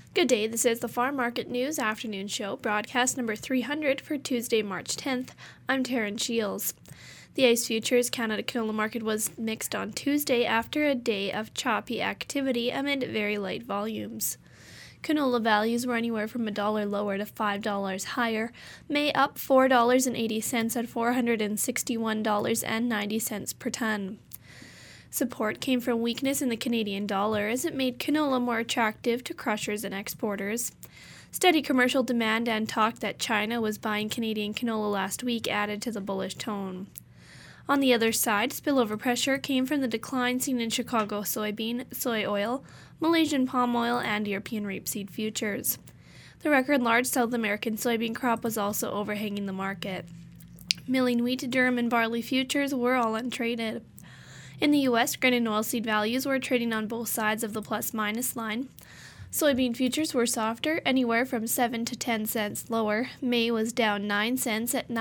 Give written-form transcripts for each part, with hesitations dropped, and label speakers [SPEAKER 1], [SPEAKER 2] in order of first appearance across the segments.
[SPEAKER 1] Good day, this is the Farm Market News Afternoon Show, broadcast number 300 for Tuesday, March 10th. I'm Taryn Shields. The ICE Futures Canada canola market was mixed on Tuesday after a day of choppy activity amid very light volumes. Canola values were anywhere from $1 lower to $5 higher, May up $4.80 at $461.90 per ton. Support came from weakness in the Canadian dollar as it made canola more attractive to crushers and exporters. Steady commercial demand and talk that China was buying Canadian canola last week added to the bullish tone. On the other side, spillover pressure came from the decline seen in Chicago soybean, soy oil, Malaysian palm oil, and European rapeseed futures. The record large South American soybean crop was also overhanging the market. Milling wheat, durum, and barley futures were all untraded. In the U.S., grain and oilseed values were trading on both sides of the plus-minus line. Soybean futures were softer, anywhere from 7 to 10 cents lower. May was down 9 cents at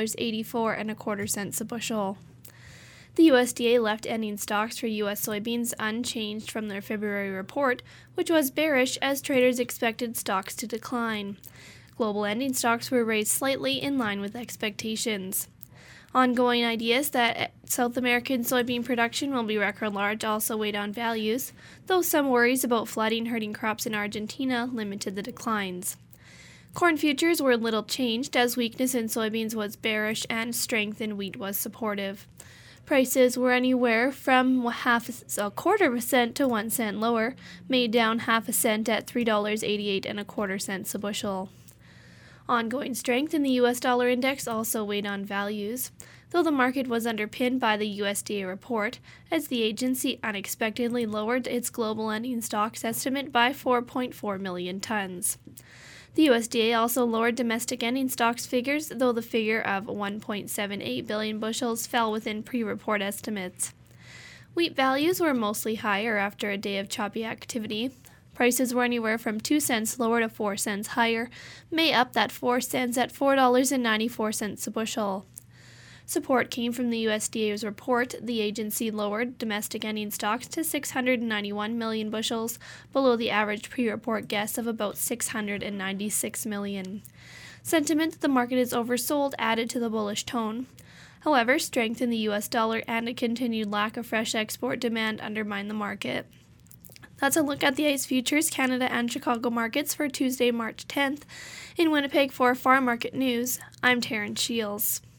[SPEAKER 1] $9.84 a bushel. The USDA left ending stocks for U.S. soybeans unchanged from their February report, which was bearish as traders expected stocks to decline. Global ending stocks were raised slightly in line with expectations. Ongoing ideas that South American soybean production will be record large also weighed on values, though some worries about flooding hurting crops in Argentina limited the declines. Corn futures were little changed as weakness in soybeans was bearish and strength in wheat was supportive. Prices were anywhere from a quarter of a cent to 1 cent lower, made down half a cent at $3.88 a bushel. Ongoing strength in the U.S. dollar index also weighed on values, though the market was underpinned by the USDA report, as the agency unexpectedly lowered its global ending stocks estimate by 4.4 million tons. The USDA also lowered domestic ending stocks figures, though the figure of 1.78 billion bushels fell within pre-report estimates. Wheat values were mostly higher after a day of choppy activity. Prices were anywhere from 2 cents lower to 4 cents higher, May up that 4 cents at $4.94 a bushel. Support came from the USDA's report. The agency lowered domestic ending stocks to 691 million bushels, below the average pre-report guess of about 696 million. Sentiment that the market is oversold added to the bullish tone. However, strength in the U.S. dollar and a continued lack of fresh export demand undermined the market. That's a look at the ICE Futures Canada and Chicago markets for Tuesday, March 10th. In Winnipeg for Farm Market News, I'm Taryn Shields.